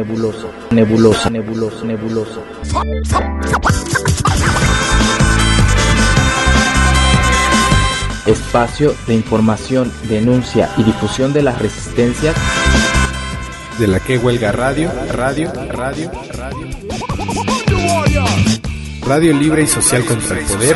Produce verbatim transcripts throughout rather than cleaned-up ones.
nebuloso, nebuloso, nebuloso, nebuloso. Espacio de información, denuncia y difusión de las resistencias de la que huelga radio, radio, radio, radio. Radio libre y social contra el poder.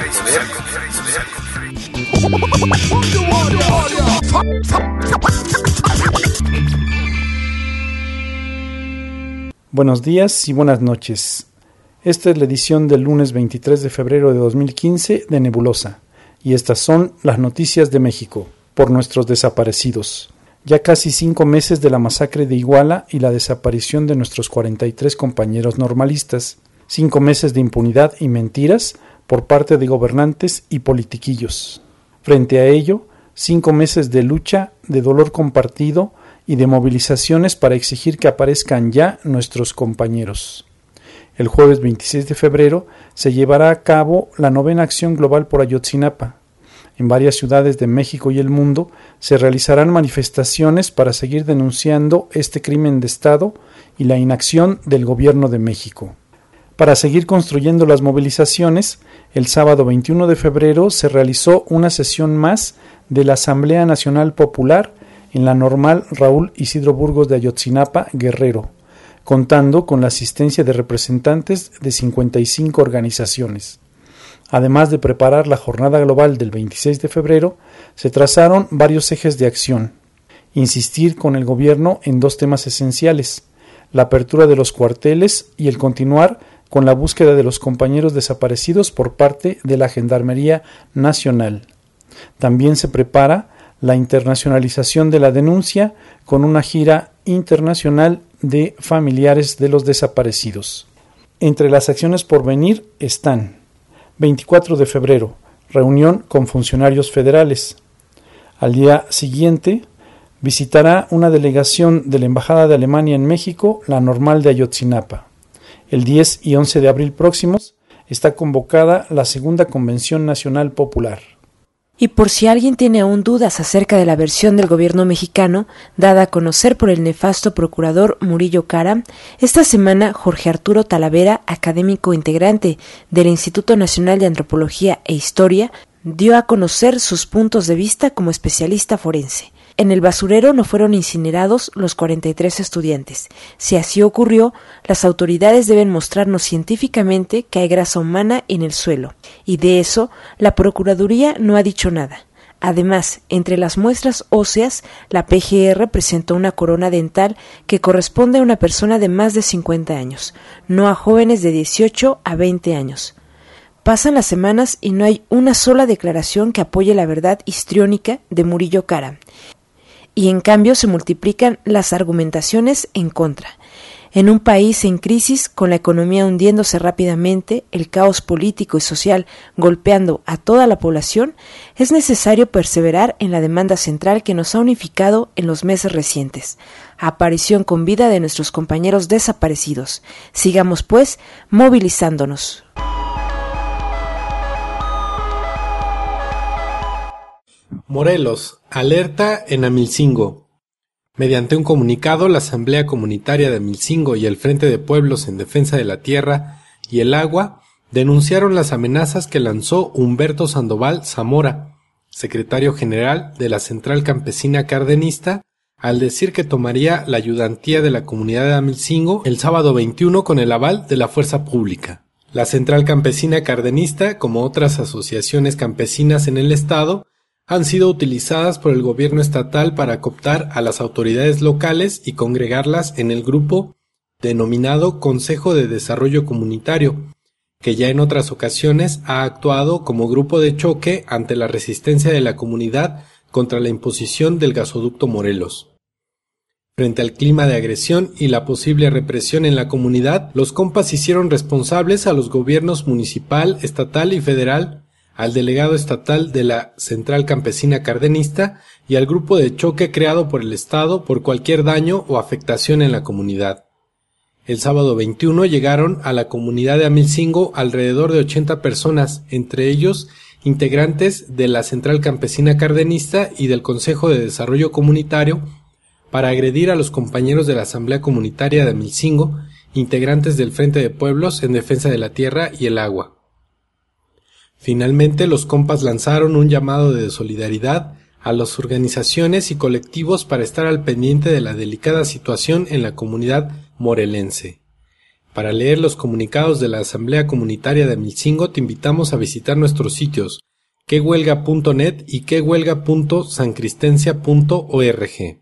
Buenos días y buenas noches. Esta es la edición del lunes veintitrés de febrero de dos mil quince de Nebulosa, y estas son las noticias de México por nuestros desaparecidos. Ya casi cinco meses de la masacre de Iguala y la desaparición de nuestros cuarenta y tres compañeros normalistas. Cinco meses de impunidad y mentiras por parte de gobernantes y politiquillos. Frente a ello, cinco meses de lucha, de dolor compartido y de movilizaciones para exigir que aparezcan ya nuestros compañeros. El jueves veintiséis de febrero se llevará a cabo la novena acción global por Ayotzinapa. En varias ciudades de México y el mundo se realizarán manifestaciones para seguir denunciando este crimen de Estado y la inacción del Gobierno de México. Para seguir construyendo las movilizaciones, el sábado veintiuno de febrero se realizó una sesión más de la Asamblea Nacional Popular en la Normal Raúl Isidro Burgos de Ayotzinapa, Guerrero, contando con la asistencia de representantes de cincuenta y cinco organizaciones. Además de preparar la jornada global del veintiséis de febrero, se trazaron varios ejes de acción. Insistir con el gobierno en dos temas esenciales: la apertura de los cuarteles y el continuar con la búsqueda de los compañeros desaparecidos por parte de la Gendarmería Nacional. También se prepara la internacionalización de la denuncia con una gira internacional de familiares de los desaparecidos. Entre las acciones por venir están: veinticuatro de febrero, reunión con funcionarios federales. Al día siguiente, visitará una delegación de la Embajada de Alemania en México la Normal de Ayotzinapa. El diez y once de abril próximos está convocada la Segunda Convención Nacional Popular. Y por si alguien tiene aún dudas acerca de la versión del gobierno mexicano, dada a conocer por el nefasto procurador Murillo Karam, esta semana Jorge Arturo Talavera, académico integrante del Instituto Nacional de Antropología e Historia, dio a conocer sus puntos de vista como especialista forense. En el basurero no fueron incinerados los cuarenta y tres estudiantes. Si así ocurrió, las autoridades deben mostrarnos científicamente que hay grasa humana en el suelo, y de eso la Procuraduría no ha dicho nada. Además, entre las muestras óseas, la P G R presentó una corona dental que corresponde a una persona de más de cincuenta años, no a jóvenes de dieciocho a veinte años. Pasan las semanas y no hay una sola declaración que apoye la verdad histriónica de Murillo Karam. Y en cambio se multiplican las argumentaciones en contra. En un país en crisis, con la economía hundiéndose rápidamente, el caos político y social golpeando a toda la población, es necesario perseverar en la demanda central que nos ha unificado en los meses recientes: aparición con vida de nuestros compañeros desaparecidos. Sigamos, pues, movilizándonos. Morelos, alerta en Amilcingo. Mediante un comunicado, la Asamblea Comunitaria de Amilcingo y el Frente de Pueblos en Defensa de la Tierra y el Agua denunciaron las amenazas que lanzó Humberto Sandoval Zamora, secretario general de la Central Campesina Cardenista, al decir que tomaría la ayudantía de la comunidad de Amilcingo el sábado veintiuno con el aval de la fuerza pública. La Central Campesina Cardenista, como otras asociaciones campesinas en el estado, han sido utilizadas por el gobierno estatal para cooptar a las autoridades locales y congregarlas en el grupo denominado Consejo de Desarrollo Comunitario, que ya en otras ocasiones ha actuado como grupo de choque ante la resistencia de la comunidad contra la imposición del gasoducto Morelos. Frente al clima de agresión y la posible represión en la comunidad, los compas hicieron responsables a los gobiernos municipal, estatal y federal, al delegado estatal de la Central Campesina Cardenista y al grupo de choque creado por el Estado por cualquier daño o afectación en la comunidad. El sábado veintiuno llegaron a la comunidad de Amilcingo alrededor de ochenta personas, entre ellos integrantes de la Central Campesina Cardenista y del Consejo de Desarrollo Comunitario, para agredir a los compañeros de la Asamblea Comunitaria de Amilcingo, integrantes del Frente de Pueblos en Defensa de la Tierra y el Agua. Finalmente, los compas lanzaron un llamado de solidaridad a las organizaciones y colectivos para estar al pendiente de la delicada situación en la comunidad morelense. Para leer los comunicados de la Asamblea Comunitaria de Amilcingo, te invitamos a visitar nuestros sitios quehuelga punto net y quehuelga punto sancristencia punto org.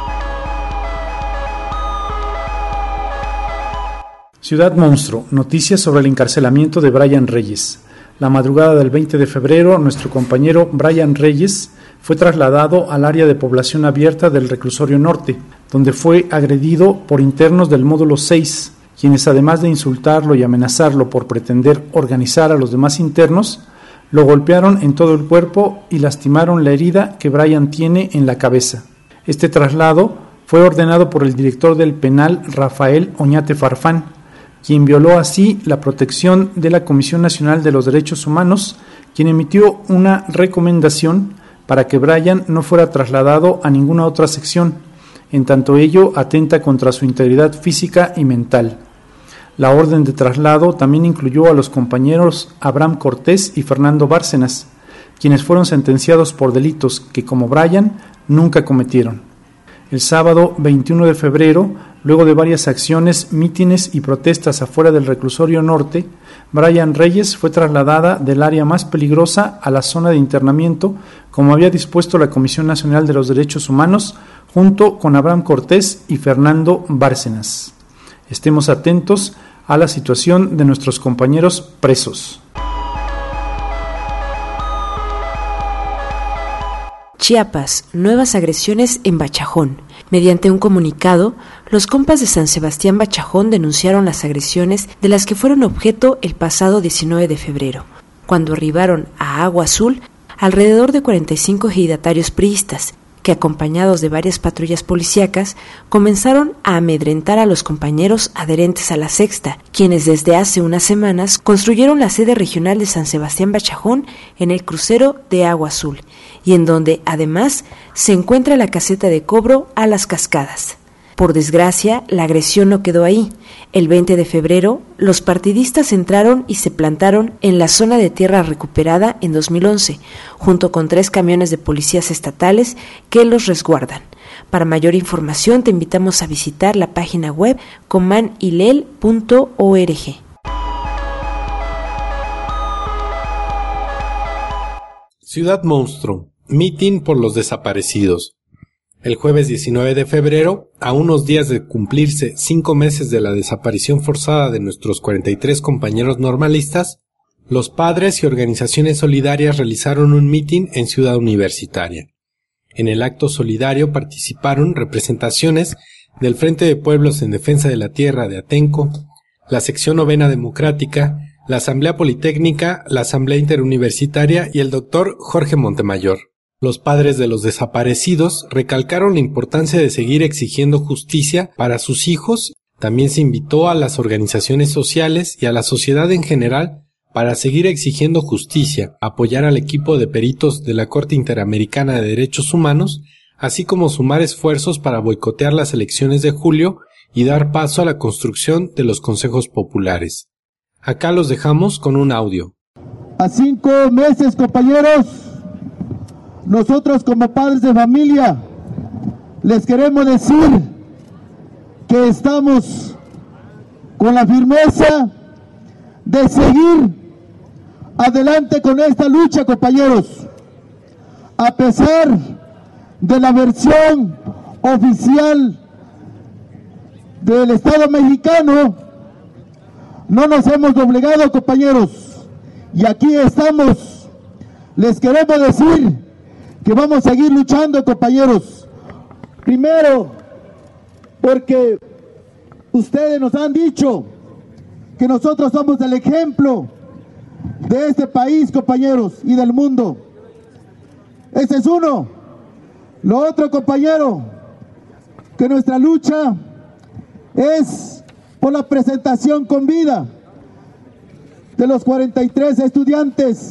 Ciudad Monstruo, noticias sobre el encarcelamiento de Brian Reyes. La madrugada del veinte de febrero, nuestro compañero Brian Reyes fue trasladado al área de población abierta del Reclusorio Norte, donde fue agredido por internos del módulo seis, quienes además de insultarlo y amenazarlo por pretender organizar a los demás internos, lo golpearon en todo el cuerpo y lastimaron la herida que Brian tiene en la cabeza. Este traslado fue ordenado por el director del penal, Rafael Oñate Farfán, quien violó así la protección de la Comisión Nacional de los Derechos Humanos, quien emitió una recomendación para que Brian no fuera trasladado a ninguna otra sección, en tanto ello atenta contra su integridad física y mental. La orden de traslado también incluyó a los compañeros Abraham Cortés y Fernando Bárcenas, quienes fueron sentenciados por delitos que, como Brian, nunca cometieron. El sábado veintiuno de febrero, luego de varias acciones, mítines y protestas afuera del Reclusorio Norte, Brian Reyes fue trasladada del área más peligrosa a la zona de internamiento, como había dispuesto la Comisión Nacional de los Derechos Humanos, junto con Abraham Cortés y Fernando Bárcenas. Estemos atentos a la situación de nuestros compañeros presos. Chiapas, nuevas agresiones en Bachajón. Mediante un comunicado, los compas de San Sebastián Bachajón denunciaron las agresiones de las que fueron objeto el pasado diecinueve de febrero, cuando arribaron a Agua Azul alrededor de cuarenta y cinco ejidatarios priistas, que acompañados de varias patrullas policíacas comenzaron a amedrentar a los compañeros adherentes a la Sexta, quienes desde hace unas semanas construyeron la sede regional de San Sebastián Bachajón en el crucero de Agua Azul, y en donde además se encuentra la caseta de cobro a Las Cascadas. Por desgracia, la agresión no quedó ahí. El veinte de febrero, los partidistas entraron y se plantaron en la zona de tierra recuperada en dos mil once, junto con tres camiones de policías estatales que los resguardan. Para mayor información, te invitamos a visitar la página web comanilel punto org. Ciudad Monstruo, mitin por los desaparecidos. El jueves diecinueve de febrero, a unos días de cumplirse cinco meses de la desaparición forzada de nuestros cuarenta y tres compañeros normalistas, los padres y organizaciones solidarias realizaron un mitin en Ciudad Universitaria. En el acto solidario participaron representaciones del Frente de Pueblos en Defensa de la Tierra de Atenco, la Sección Novena Democrática, la Asamblea Politécnica, la Asamblea Interuniversitaria y el doctor Jorge Montemayor. Los padres de los desaparecidos recalcaron la importancia de seguir exigiendo justicia para sus hijos. También se invitó a las organizaciones sociales y a la sociedad en general para seguir exigiendo justicia, apoyar al equipo de peritos de la Corte Interamericana de Derechos Humanos, así como sumar esfuerzos para boicotear las elecciones de julio y dar paso a la construcción de los consejos populares. Acá los dejamos con un audio. A cinco meses, compañeros, nosotros como padres de familia les queremos decir que estamos con la firmeza de seguir adelante con esta lucha, compañeros. A pesar de la versión oficial del Estado mexicano, no nos hemos doblegado, compañeros, y aquí estamos. Les queremos decir que vamos a seguir luchando, compañeros. Primero, porque ustedes nos han dicho que nosotros somos el ejemplo de este país, compañeros, y del mundo. Ese es uno. Lo otro, compañero, que nuestra lucha es por la presentación con vida de los cuarenta y tres estudiantes.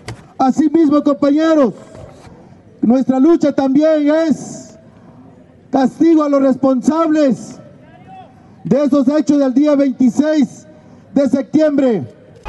Asimismo, compañeros, nuestra lucha también es castigo a los responsables de esos hechos del día veintiséis de septiembre.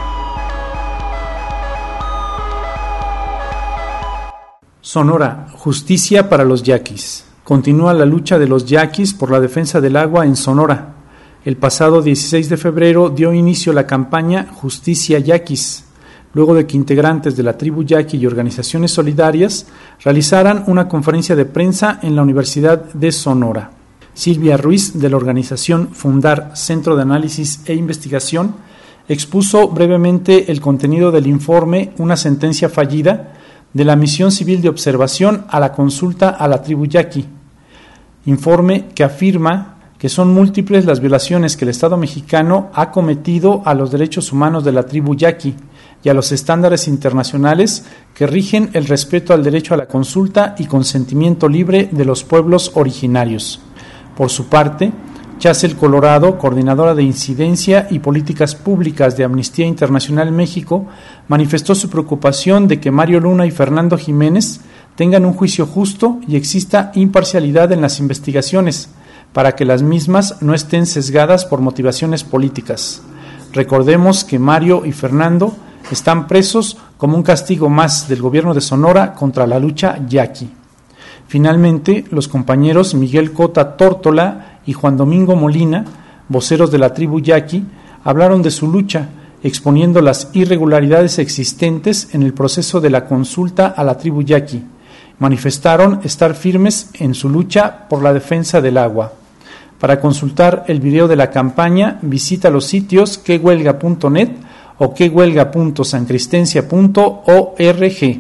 Sonora, justicia para los yaquis. Continúa la lucha de los yaquis por la defensa del agua en Sonora. El pasado dieciséis de febrero dio inicio la campaña Justicia Yaquis, luego de que integrantes de la tribu yaqui y organizaciones solidarias realizaran una conferencia de prensa en la Universidad de Sonora. Silvia Ruiz, de la organización Fundar Centro de Análisis e Investigación, expuso brevemente el contenido del informe Una sentencia fallida de la Misión Civil de Observación a la Consulta a la Tribu Yaqui, informe que afirma que son múltiples las violaciones que el Estado mexicano ha cometido a los derechos humanos de la tribu yaqui y a los estándares internacionales que rigen el respeto al derecho a la consulta y consentimiento libre de los pueblos originarios. Por su parte, Chasel Colorado, coordinadora de Incidencia y Políticas Públicas de Amnistía Internacional México, manifestó su preocupación de que Mario Luna y Fernando Jiménez tengan un juicio justo y exista imparcialidad en las investigaciones, para que las mismas no estén sesgadas por motivaciones políticas. Recordemos que Mario y Fernando están presos como un castigo más del gobierno de Sonora contra la lucha yaqui. Finalmente, los compañeros Miguel Cota Tórtola y Juan Domingo Molina, voceros de la tribu yaqui, hablaron de su lucha, exponiendo las irregularidades existentes en el proceso de la consulta a la tribu yaqui. Manifestaron estar firmes en su lucha por la defensa del agua. Para consultar el video de la campaña, visita los sitios que huelga punto net o que huelga punto sancristencia punto org.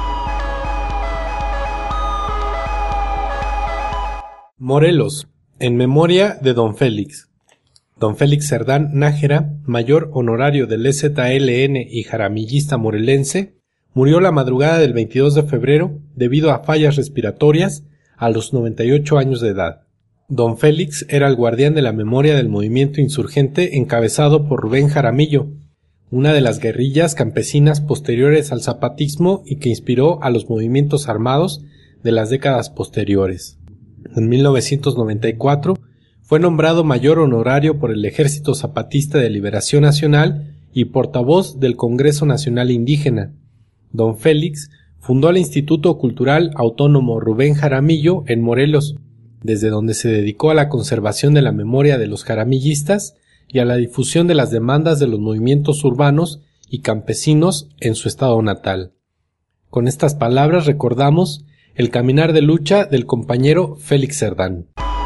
Morelos, en memoria de don Félix. Don Félix Cerdán Nájera, mayor honorario del E Z L N y jaramillista morelense, murió la madrugada del veintidós de febrero debido a fallas respiratorias a los noventa y ocho años de edad. Don Félix era el guardián de la memoria del movimiento insurgente encabezado por Rubén Jaramillo, una de las guerrillas campesinas posteriores al zapatismo y que inspiró a los movimientos armados de las décadas posteriores. En mil novecientos noventa y cuatro fue nombrado mayor honorario por el Ejército Zapatista de Liberación Nacional y portavoz del Congreso Nacional Indígena. Don Félix fundó el Instituto Cultural Autónomo Rubén Jaramillo en Morelos, desde donde se dedicó a la conservación de la memoria de los jaramillistas y a la difusión de las demandas de los movimientos urbanos y campesinos en su estado natal. Con estas palabras recordamos el caminar de lucha del compañero Félix Cerdán.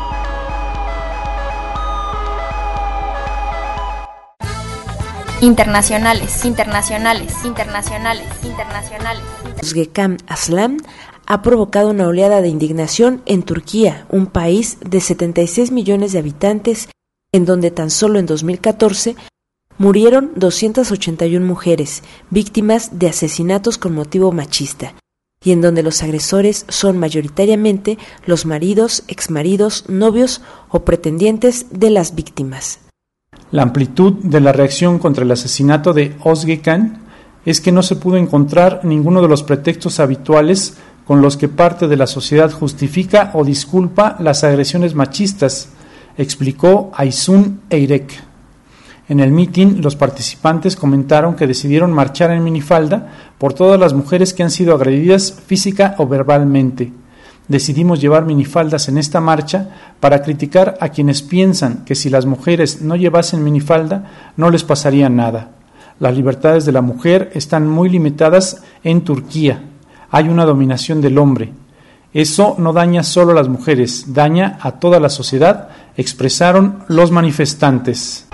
Internacionales, internacionales, internacionales, internacionales. Özgekan Aslan ha provocado una oleada de indignación en Turquía, un país de setenta y seis millones de habitantes, en donde tan solo en dos mil catorce murieron doscientas ochenta y una mujeres, víctimas de asesinatos con motivo machista, y en donde los agresores son mayoritariamente los maridos, exmaridos, novios o pretendientes de las víctimas. La amplitud de la reacción contra el asesinato de Özgekan es que no se pudo encontrar ninguno de los pretextos habituales con los que parte de la sociedad justifica o disculpa las agresiones machistas, explicó Aysun Eyrek. En el mitin, los participantes comentaron que decidieron marchar en minifalda por todas las mujeres que han sido agredidas física o verbalmente. Decidimos llevar minifaldas en esta marcha para criticar a quienes piensan que si las mujeres no llevasen minifalda no les pasaría nada. Las libertades de la mujer están muy limitadas en Turquía. Hay una dominación del hombre. Eso no daña solo a las mujeres, daña a toda la sociedad, expresaron los manifestantes.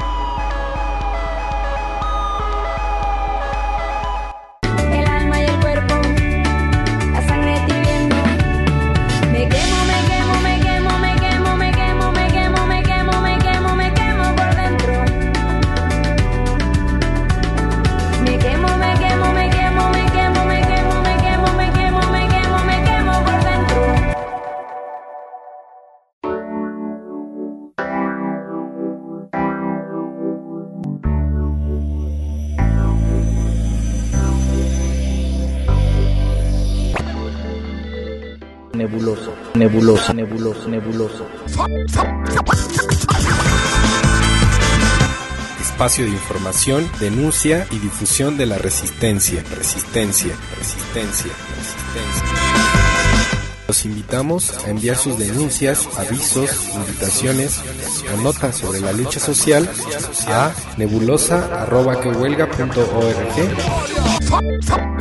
nebuloso, nebuloso, nebuloso, nebuloso. Espacio de información, denuncia y difusión de la resistencia, resistencia, resistencia, resistencia. Los invitamos a enviar sus denuncias, avisos, invitaciones o notas sobre la lucha social a nebulosa arroba que huelga punto org.